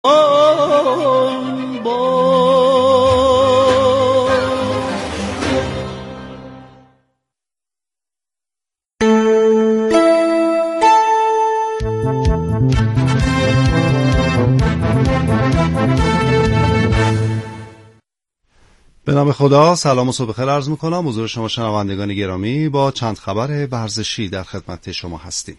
به نام خدا، سلام و صبح بخیر عرض میکنم حضور شما شنوندگان گرامی. با چند خبر ورزشی در خدمت شما هستیم.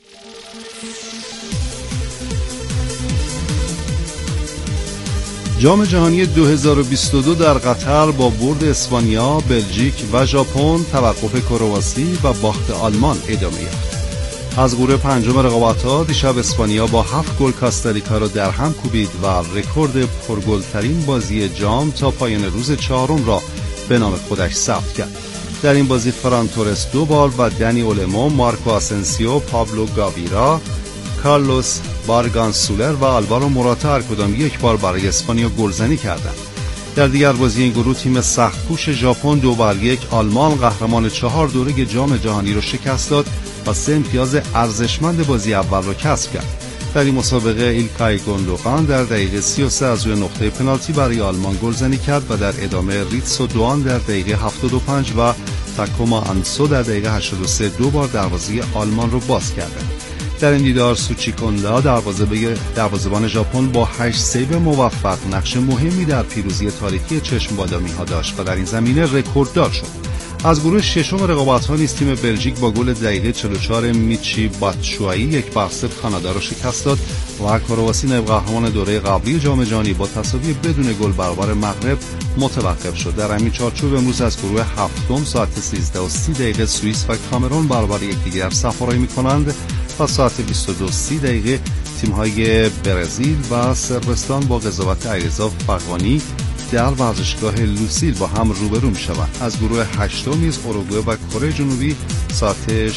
جام جهانی 2022 در قطر با برد اسپانیا، بلژیک و ژاپن، توقف کرواسی و باخت آلمان ادامه یافت. از گروه پنجم رقابت‌ها دیشب اسپانیا با 7 گل کاستاریکا را در هم کوبید و رکورد پرگل‌ترین بازی جام تا پایان روز چهارم را به نام خودش ثبت کرد. در این بازی فران تورس 2 بار و دنی اولمو، مارکو آسنسیو، پابلو گاویرا، کارلوس بارگانسولر و آلوارو موراتا هر کدام 1 بار برای اسپانیا گلزنی کردند. در دیگر بازی این گروه تیم سخت‌کوش ژاپن 2-1 آلمان قهرمان 4 دوره جام جهانی را شکست داد و 3 امتیاز ارزشمند بازی اول را کسب کرد. در این مسابقه ایلکای گوندوغان در دقیقه 33 از روی نقطه پنالتی برای آلمان گلزنی کرد و در ادامه ریتسو دوان در دقیقه 75 و تاکوما آنسو در دقیقه 83 2 بار دروازه آلمان را باز کردند. در این دیدار سوچی کوندا دروازه‌بان ژاپن با 8 سیو موفق نقش مهمی در پیروزی تاریخی چشم بادامی‌ها داشت و در این زمینه رکورددار شد. از گروه ششم رقابت‌ها نیز تیم بلژیک با گل دقیقه 44 میچی باتشوایی 1-0 کانادا را شکست داد و کرواسی نایب قهرمان دوره قبلی جام جهانی با تساوی بدون گل برابر مغرب متوقف شد. در همین چارچوب امروز از گروه هفتم ساعت 13:30 سوئیس و کامرون برابر یکدیگر صف‌آرایی می‌کنند و ساعت 22:30 تیم‌های برزیل و صربستان با قضاوت علیرضا فغانی در ورزشگاه لوسیل با هم روبرو می‌شوند. از گروه هشتم نیز اوروگوئه و کره جنوبی ساعت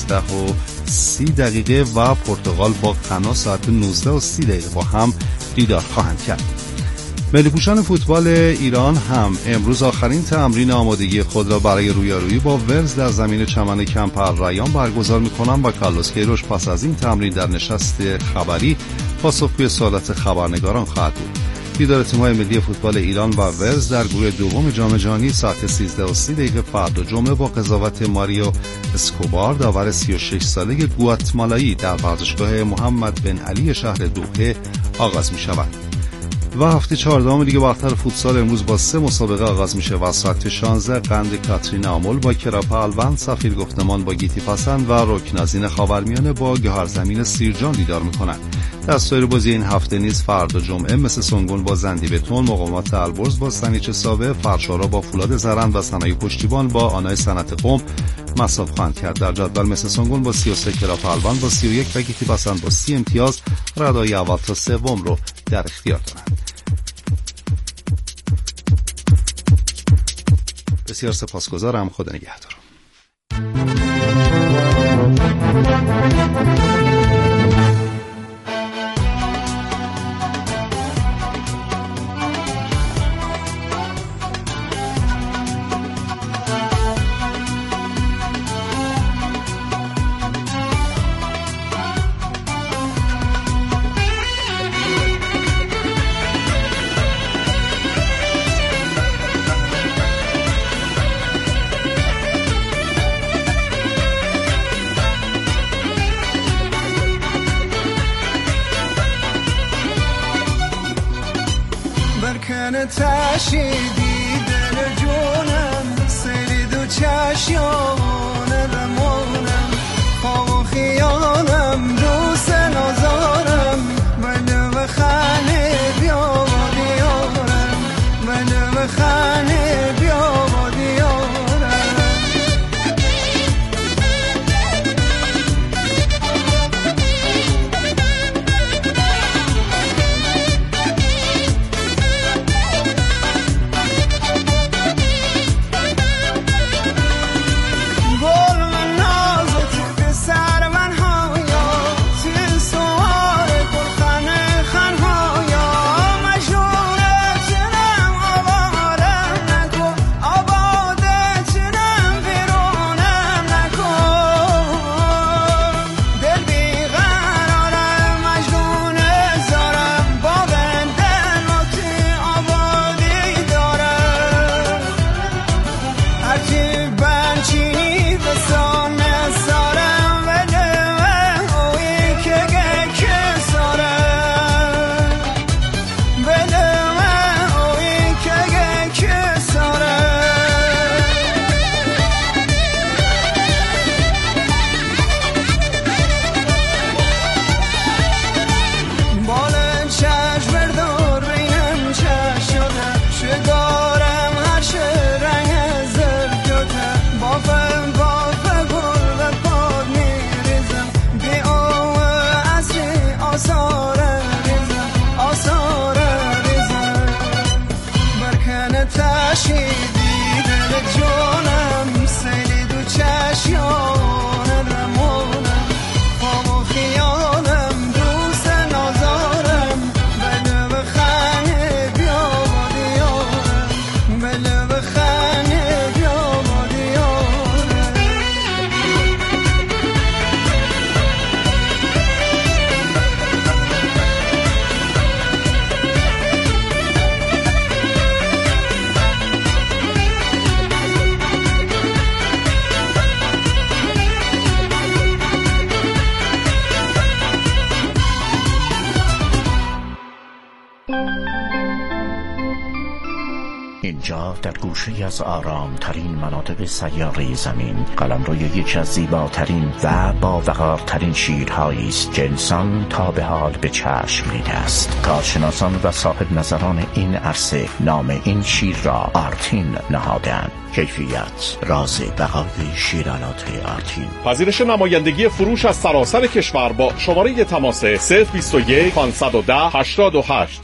16:30 و پرتغال با غنا ساعت 19:30 با هم دیدار خواهند کرد. ملی‌پوشان فوتبال ایران هم امروز آخرین تمرین آمادگی خود را برای رویارویی با ولز در زمین چمن کمپر ریان برگزار می‌کنند و کارلوس کیروش پس از این تمرین در نشست خبری پاسخگوی سوالات خبرنگاران خواهد بود. دیدار تیم‌های ملی فوتبال ایران و ولز در گروه دوم جام جهانی ساعت 13:30 فردا جمعه با قضاوت ماریو اسکوبار داور 36 ساله گواتمالایی در ورزشگاه محمد بن علی شهر دوحه آغاز می‌شود. و هفته 14 لیگ برتر فوتسال امروز با 3 مسابقه آغاز میشه و ساعت 16 قند کاترین آمل با کراپ الوند، سفیر گفتمان با گیتی پسند و رکنازین خاورمیانه با گهرزمین سیرجان دیدار میکنند. در سایر بازی این هفته نیز فردا جمعه مثل سنگون با زندی بتون، مقامات البرز با سنیچ ساوه، فرشارا با فولاد زرند و صنایع پشتیبان با آنای صنعت قم مصاف خواهند کرد. در جدول مثل سنگون با 33، کراپ الوند با 31 و گیتی پسند با 30 امتیاز ردای اول تا سوم رو در اختیار دارند. بسیار سپاسگزارم. خدا نگهدار. تشیدی دل جونم سری دو چشیان رمانم خواب و خیالم دوست نازارم بله و خانه بیا دیارم بله و خانه بیا دیارم سر من ها یا تی سوار پر خانه اینجا در گوشه از آرام ترین مناطق سیاره زمین قلمروی یکی از زیباترین و با وقارترین شیرهایی است که انسان تا به حال به چشم دیده است. کارشناسان و صاحب نظران این عرصه نام این شیر را آرتین نهادند. کیفیت راز بقای شیرالات آرتین. پذیرش نمایندگی فروش از سراسر کشور با شماره تماس 021 510 88.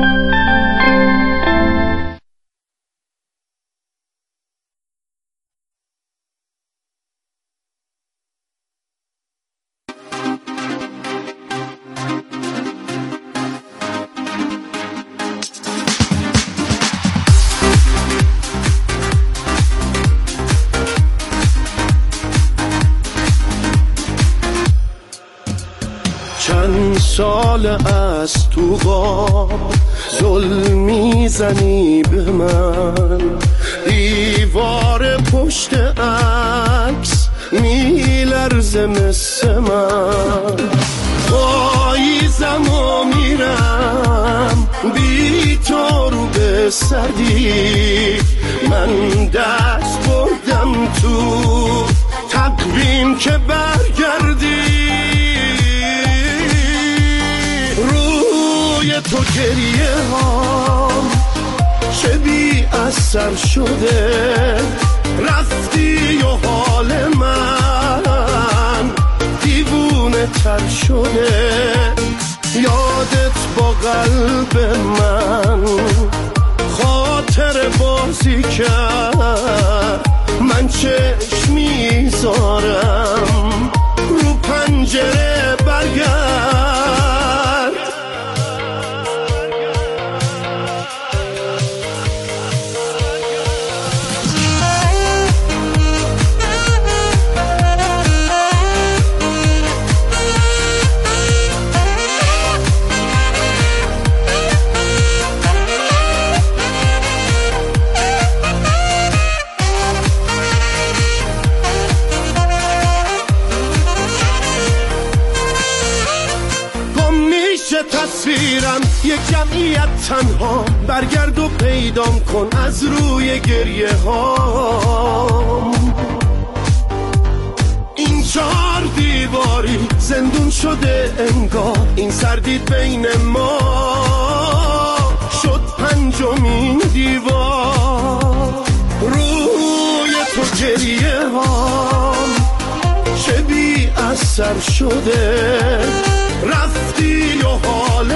چند سال از تو غاب ظلم میزنی به من، دیوار پشت عکس میلرزه مثل من، پاییزم و میرم بی تو رو به سردی، من دست بردم تو تقویم که برگردی، تو گریه هام چه بی اثر شده، رفتی و حال من دیوونه تر شده، یادت با قلب من خاطر بازی کرد، من چشم میذارم رو پنجره برگرد. تصویرم یک جمعیت تنها، برگرد و پیدام کن از روی گریه ها، این چار دیواری زندون شده انگار، این سردید بین ما شد پنجمین دیوار، روی تو گریه ها چه بی اثر شده، رفتی و حال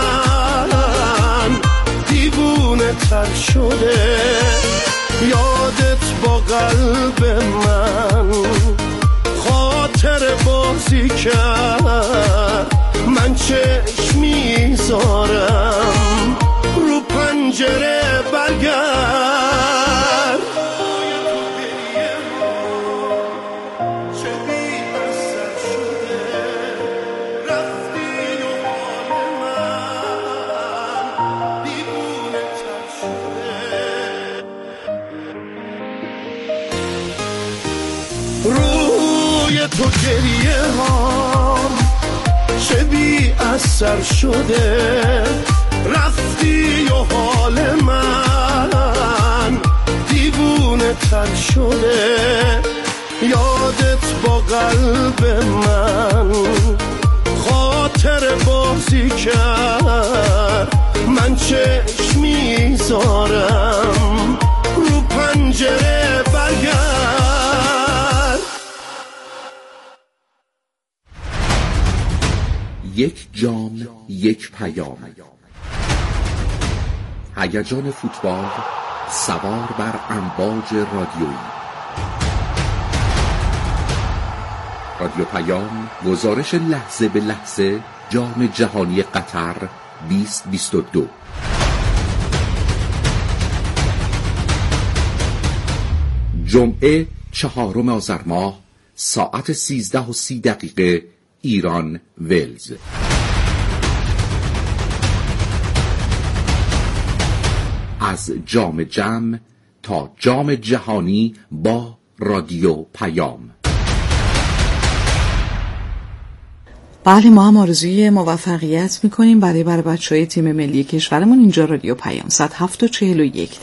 من دیوونه تر شده، یادت با قلب من خاطر بازی کرد، من چشم میذارم رو پنجره برگرد. تو گریه ها چه بی اثر شده، رفتی و حال من دیوونه تر شده، یادت با قلب من خاطر بازی کرد، من چشم میذارم رو پنجره برگرد. یک جام یک پیام، هیجان فوتبال سوار بر امواج رادیویی. رادیو پیام، گزارش لحظه به لحظه جام جهانی قطر 2022. جمعه 4 آذر ماه ساعت 13:30 ایران ولز. از جام جم تا جام جهانی با رادیو پیام. بله، ما هم آرزوی موفقیت میکنیم برای بچهای تیم ملی کشورمون. اینجا رادیو پیام، ساعت 7:41.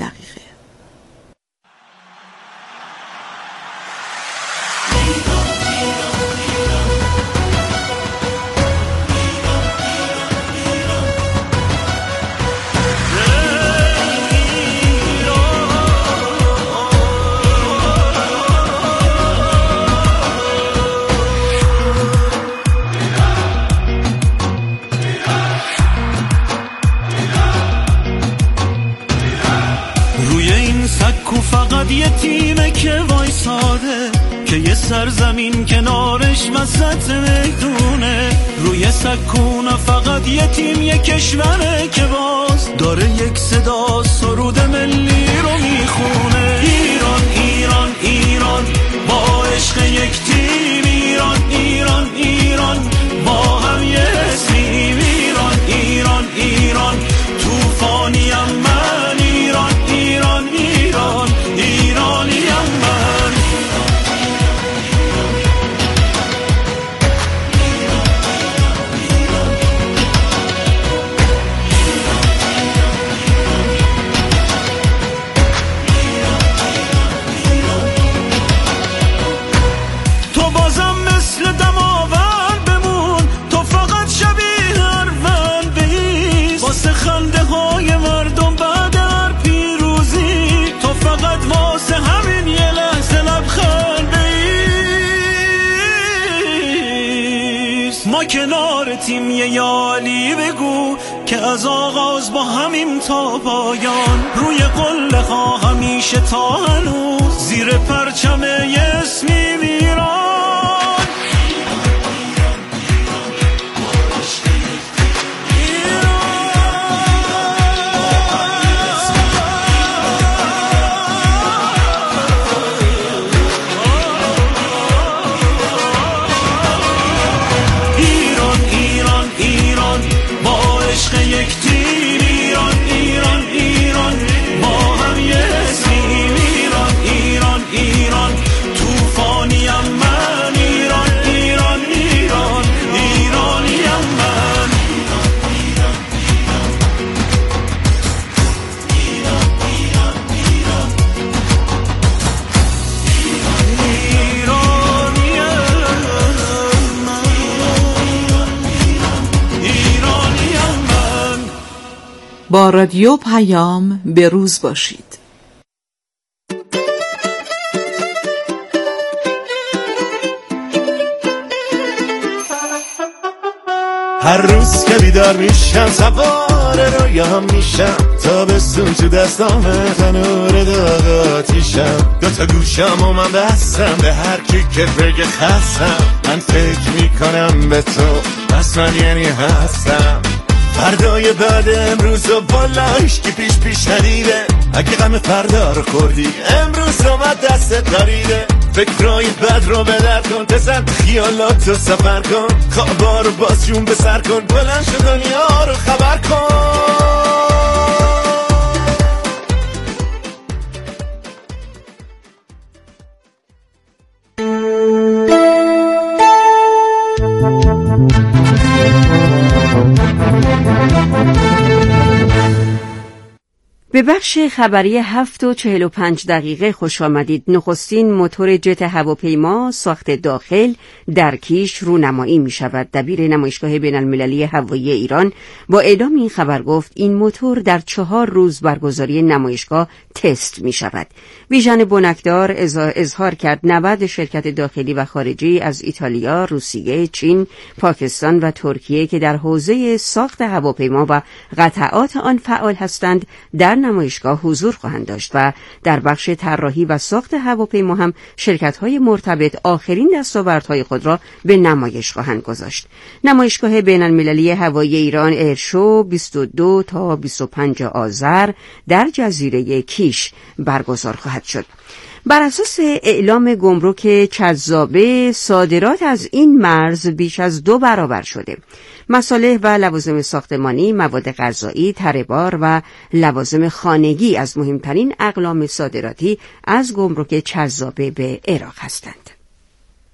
فقط یه تیمه که وایساده، که یه سرزمین کنارش وسط میدونه. روی سکونه فقط یه تیم، یه کشوره که باز داره یک صدا سرود ملی رو میخونه. ایران ایران ایران با عشق یک تیم، ایران ایران ایران با هم یه اسمیم. ایران ایران ایران توفانیم من، ایران ایران ایران ایرانیم من. تو بازم مثل دماوند بمون، تو فقط شبیه اروند بایست واسه خنده های مردم بعد هر پیروزی. تو فقط واسه همین یه لحظه لبخند بایست. ما کنار تیم یه یالی بگو که از آغاز با همین تا پایان. روی قله ها همیشه تا هنوز زیر پرچم یه اسمیم ایران. یک تیم، ایران ایران ایران با هم یه اسمیم. ایران ایران ایران توفانیم من، ایران ایران ایران ایرانیم من. با رادیو پیام به روز باشید. هر روز که بیدار میشم سوار رویام میشم، تابستون تو دستامه تنور داغ آتیشم. دوتا گوشم و من بستم به هر کی که بگه خستم. من فکر میکنم به تو، بس من یعنی هستم. فردای بعد امروز و بالاش که پیش ندیده. اگه غم فردا رو خوردی امروز اومد دستت داریده. فکرای بد رو بدر کن، بزن خیالات رو سفر کن. خوابا رو باز جون به سر کن، بلند شو دنیا رو خبر کن. به بخش خبری 7:45 خوش آمدید. نخستین موتور جت هواپیما ساخت داخل در کیش رونمایی می شود. دبیر نمایشگاه بین المللی هوایی ایران با اعلام این خبر گفت این موتور در 4 روز برگزاری نمایشگاه تست می شود. ویژن بنکدار اظهار کرد 90 شرکت داخلی و خارجی از ایتالیا، روسیه، چین، پاکستان و ترکیه که در حوزه ساخت هواپیما و قطعات آن فعال هستند در نمایشگاه حضور خواهند داشت و در بخش طراحی و ساخت هواپیما هم شرکت‌های مرتبط آخرین دستاوردهای خود را به نمایش خواهند گذاشت. نمایشگاه بین‌المللی هوایی ایران ایرشو 22 تا 25 آذر در جزیره کیش برگزار خواهد شد. بر اساس اعلام گمرک چذابه صادرات از این مرز بیش از 2 برابر شده. مصالح و لوازم ساختمانی، مواد غذایی، تره‌بار و لوازم خانگی از مهمترین اقلام صادراتی از گمرک چذابه به عراق هستند.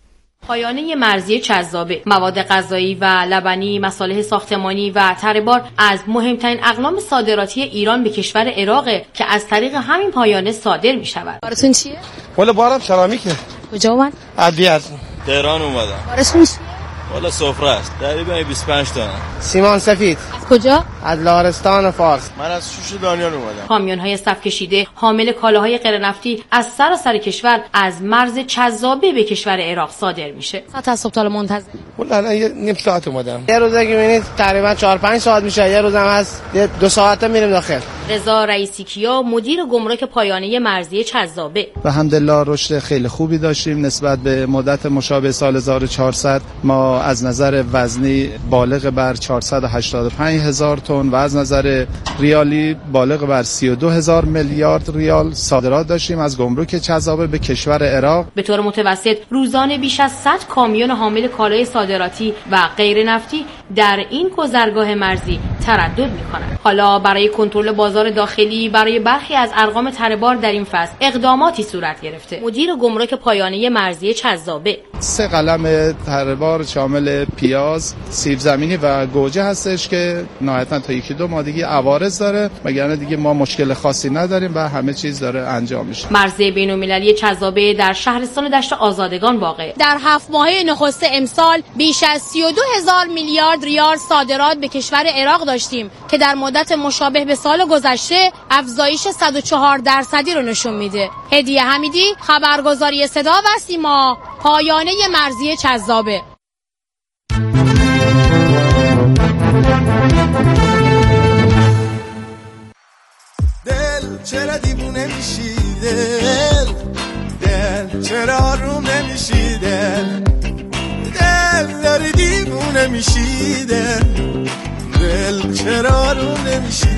پایانه مرزی چذابه، مواد غذایی و لبنی، مصالح ساختمانی و تره‌بار از مهمترین اقلام صادراتی ایران به کشور عراقه که از طریق همین پایانه صادر می‌شود. بارتون چیه؟ والا بارم سرامیکه. کجا اومد؟ عدلیه. تهران اومدم. بارتون چیه؟ والا سفره است. تقریبا 25 تا. سیمان سفید. از کجا؟ از لهستان فارس. من از شوش دانیال اومدم. کامیون‌های صف کشیده حامل کالاهای غیرنفتی از سراسر کشور از مرز چذابه به کشور عراق صادر میشه. ساعت از صبح تا منتظر. والا الان نیم ساعت اومدم. یه روزه که می‌بینید تقریبا 4-5 ساعت میشه، یه روزم هست 2 ساعت میریم داخل. رضا رئیسی کیا مدیر گمرک پایانه مرزی چذابه. الحمدلله رشد خیلی خوبی داشتیم نسبت به مدت مشابه سال 1400. ما از نظر وزنی بالغ بر 485,000 تن و از نظر ریالی بالغ بر 32,000 میلیارد ریال صادرات داشتیم از گمرک چذابه به کشور عراق. به طور متوسط روزانه بیش از 100 کامیون حامل کالای صادراتی و غیر نفتی در این گذرگاه مرزی تردد می‌کنند. حالا برای کنترل بازار داخلی برای برخی از ارقام تره‌بار در این فصل اقداماتی صورت گرفته. مدیر گمرک پایانه مرزی چذابه 3 قلم تره‌بار شامل پیاز، سیب زمینی و گوجه هستش که نهایتاً تا 1-2 ماه دیگه عوارض داره، وگرنه دیگه ما مشکل خاصی نداریم و همه چیز داره انجام میشه. مرزی بین‌المللی چذابه در شهرستان دشت آزادگان واقع. در 7 ماهه نخست امسال بیش از 32,000 میلیارد ریال صادرات به کشور عراق داشتیم که در مدت مشابه به سال گذشته افزایش 104% رو نشون میده. هدیه حمیدی، خبرگزاری صدا و سیما، پایانه مرزی چذابه. دل چرا دیوونه میشی؟ دل چرا آروم نمیشی؟ دل داری دیوونه میشی؟ دل چرا آروم نمیشی؟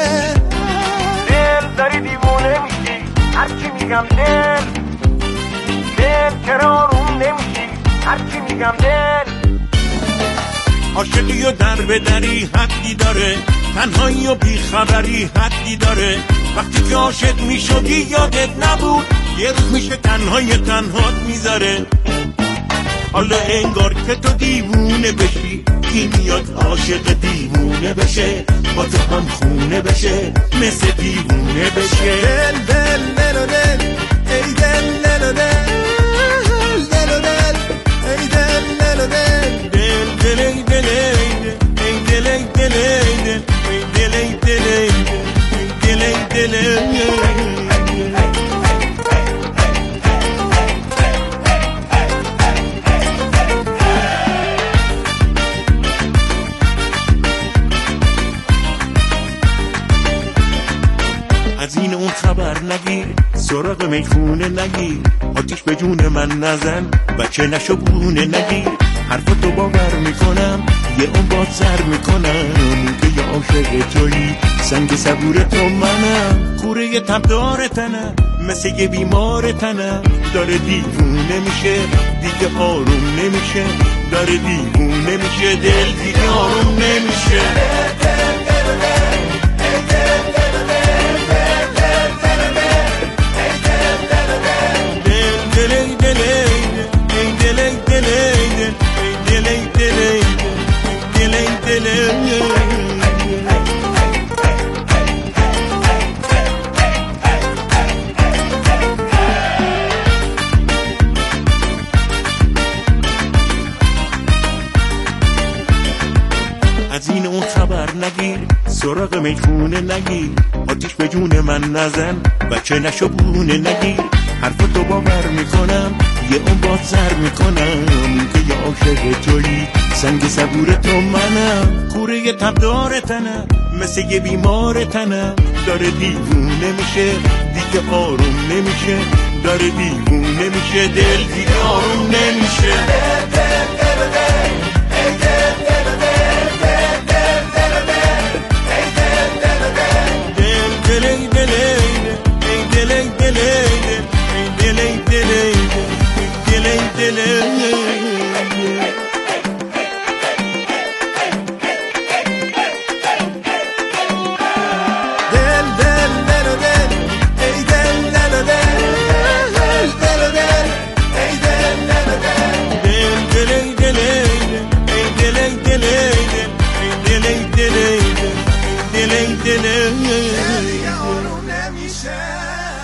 دل داری دیوونه میشی؟ هرچی میگم دل چرا آروم نمیشی؟ هرچی میگم دل. عاشقی و در به دری حدی داره، تنهایی و بیخبری حدی داره. وقتی که عاشق میشدی یادت نبود، یه روز میشه تنهات میذاره. حالا انگار که تو دیوونه بشی، کی میاد عاشق دیوونه بشه، با تو هم خونه بشه، مثل دیوونه بشه. دل دل دل و دل ای دل دل و دل دل و دل ای دل دل و دل دل دل ای دل ای دل ای دل ای دل ای دل ای دل ای دل. از این اون خبر نگیر، سراغ میخونه نگیر، آتیش به جون من نزن، بچه نشو بونه نگیر. حرفتو باور میکنم، یه اون باد سر میکنم که یه عاشق تویی، سنگ صبور تو منم. کوره تبدار تنم، مثل یه بیمار تنم، داره دیوونه میشه دیگه آروم نمیشه، داره دیوونه میشه دل دیگه آروم نمیشه. از این اون خبر نگیر، سراغ میخونه نگیر، آتیش به جون من نزن، بچه نشو بونه نگیر. حرفتو باور میکنم، یه اون باد سر میکنم که یه عاشق تویی، سنگ صبور تو منم. کوره تبدار تنم، مثل یه بیمار تنم، داره دیوونه میشه دیگه آروم نمیشه، داره دیوونه میشه دل دیگه آروم نمیشه. دل آروم نمیشه.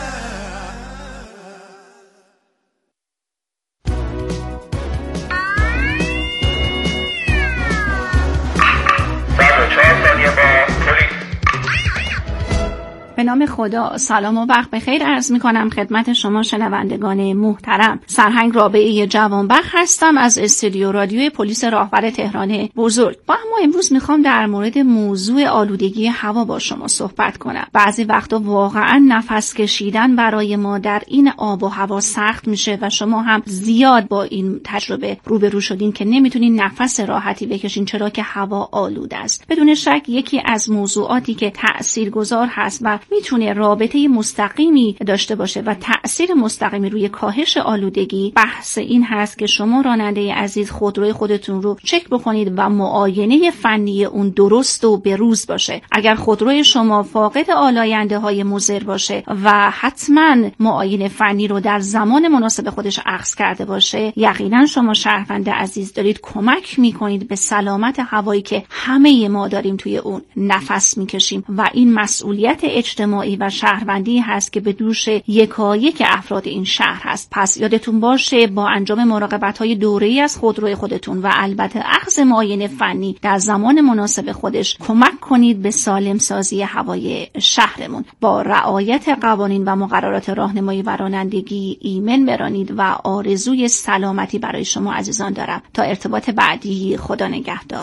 به نام خدا، سلام و وقت بخیر عرض می کنم خدمت شما شنوندگان محترم. سرهنگ رابعه جوانبخت هستم از استودیو رادیوی پلیس راهور تهران بزرگ. با اما امروز میخوام در مورد موضوع آلودگی هوا با شما صحبت کنم. بعضی وقتا واقعا نفس کشیدن برای ما در این آب و هوا سخت میشه و شما هم زیاد با این تجربه روبرو شدین که نمیتونین نفس راحتی بکشین چرا که هوا آلوده است. بدون شک یکی از موضوعاتی که تاثیرگذار هست و میتونه رابطه مستقیمی داشته باشه و تأثیر مستقیمی روی کاهش آلودگی، بحث این هست که شما راننده عزیز خودروی خودتون رو چک بکنید و معاینه فنی اون درست و بروز باشه. اگر خودروی شما فاقد آلاینده های مضر باشه و حتما معاینه فنی رو در زمان مناسب خودش اخذ کرده باشه، یقینا شما شهروند عزیز دارید کمک میکنید به سلامت هوایی که همه ما داریم توی اون نفس میکشیم و این مسئولیت اجتماعی و شهروندی هست که به دوش یکایک افراد این شهر هست. پس یادتون باشه با انجام مراقبت‌های دوره‌ای از خودروی خودتون و البته اخذ معاینه فنی در زمان مناسب خودش کمک کنید به سالم سازی هوای شهرمون. با رعایت قوانین و مقررات راهنمایی و رانندگی ایمن برانید و آرزوی سلامتی برای شما عزیزان دارم. تا ارتباط بعدی، خدا نگهدار.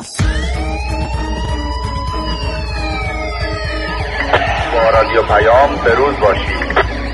با رادیو پیام بروز باشید.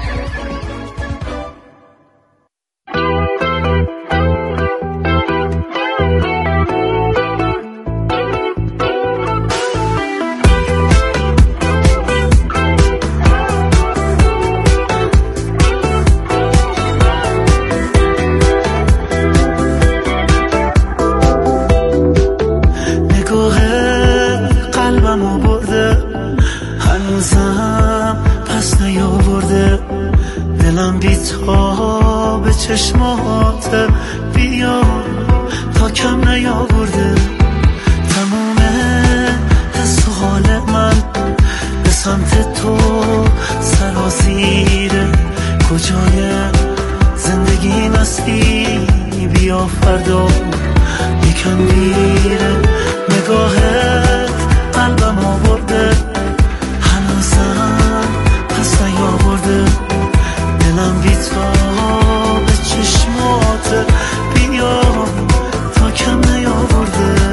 به چشمات بیا تا کم نیاورده تمام حس و حال من به سمت تو سرازیره. کجای زندگی مستی بیا فردا یکم دیره. نگاهت قلبم آورده هنوزم پس نیاورده دلم بی تا به چشمات بیا تا کم نیاورده.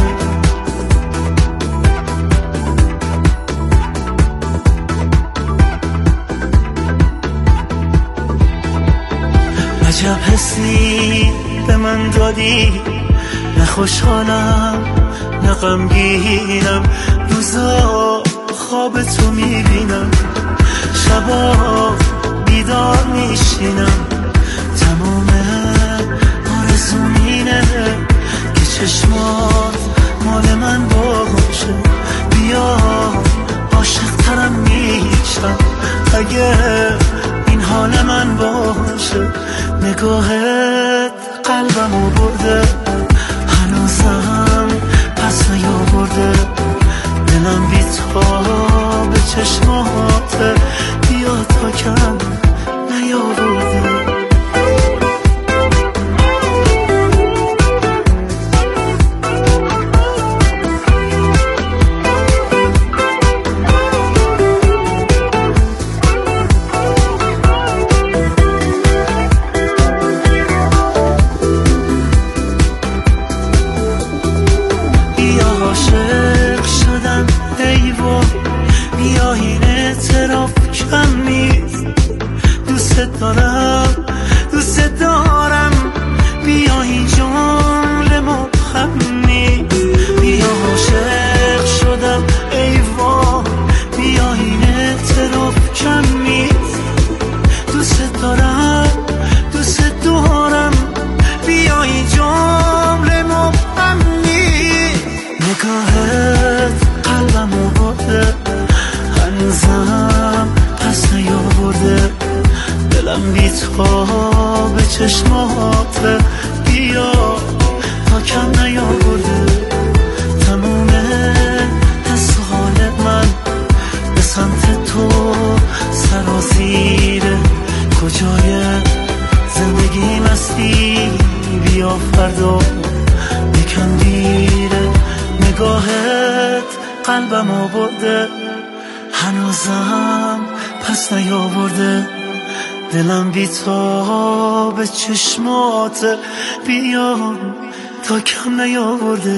عجب حسی به من دادی، نه خوشحالم نه غمگینم. روزا خواب تو میبینم، شبا بیدار میشینم. تمام آرزوم اینه که چشمات مال من باشه. بیا عاشق ترم میشم اگه این حال من باشه. نگاهت قلبمو برده هنوزم پس نیاورده. دلم بی تا به چشمات بیا تا کم نیاورده. بیا عاشق شدم ای وای، بیا این قلبم آورده، هنوزم پس نیاورده. دلم بی تو به چشمات بیام تا کم نیاورده.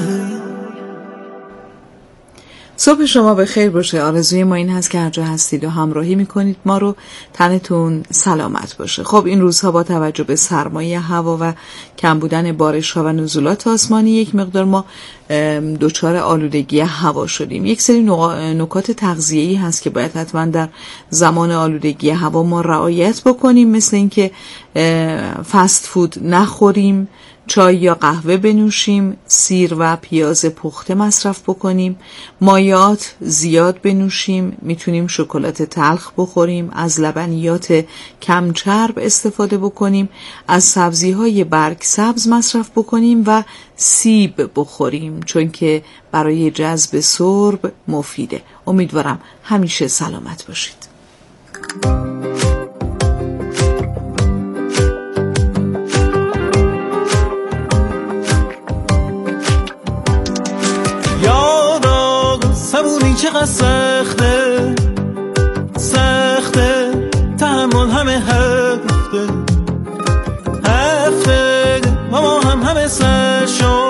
صبح شما به خیر باشه. آرزوی ما این هست که هر جا هستید و همراهی میکنید ما رو، تنتون سلامت باشه. خب این روزها با توجه به سرمایه هوا و کم بودن بارش ها و نزولات آسمانی یک مقدار ما دچار آلودگی هوا شدیم. یک سری نکات تغذیه‌ای هست که باید حتما در زمان آلودگی هوا ما رعایت بکنیم، مثل اینکه فست فود نخوریم، چای یا قهوه بنوشیم، سیر و پیاز پخته مصرف بکنیم، مایعات زیاد بنوشیم، میتونیم شکلات تلخ بخوریم، از لبنیات کم چرب استفاده بکنیم، از سبزی‌های برگ سبز مصرف بکنیم و سیب بخوریم چون که برای جذب سرب مفیده. امیدوارم همیشه سلامت باشید. صبوری چقدر سخته، سخته تحمل همه هفته ما همه سر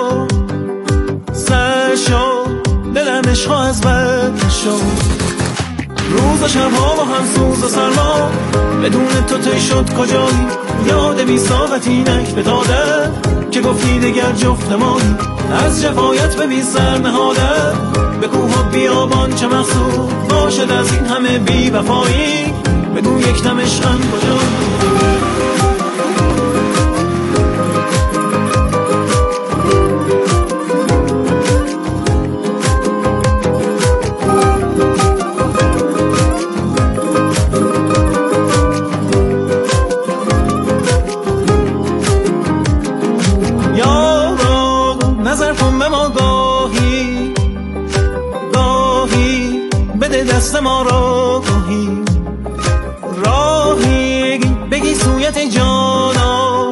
شو دلم عشق از بد شو. روز و شبها با هم سوز و سرما، بدون تو توی شد کجایی؟ یاد بی ساقتی نک بداده که گفتی دگر جفت مایی. از جفایت به بی سر نهاده، به کوه و بیابان چه مقصود باشد از این همه بی وفایی؟ بگو یک دم عشقم کجا؟ دست ما را راهی بگی سویت جانا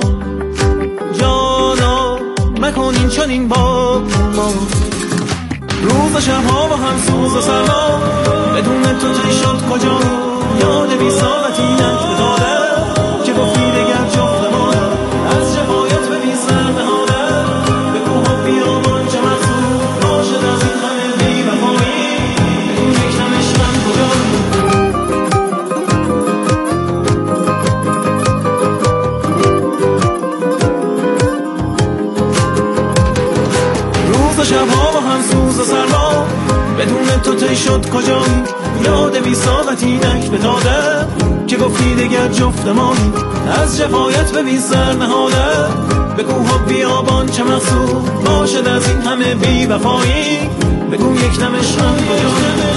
مکن این چنین با ما. روز و شبها با هم سوز و سرما، بدون تو چه شد کجا؟ یاد بی ساقتی نک داده که گفتی دگر جفت ما. از جفایت به بی سر نهاده، به کوه و بیابان چه مقصود باشد از این همه بی وفایی؟ شبها با هم سوز و سرما، بدون تو تی شد کجایی؟ یاد بی ساقتی نک بداده که گفتی دگر جفت مایی. از جفایت به بی سر نهاده، به کوه و بیابان چه مقصود باشد از این همه بی وفایی؟ بگو یک دم عشقم کجا؟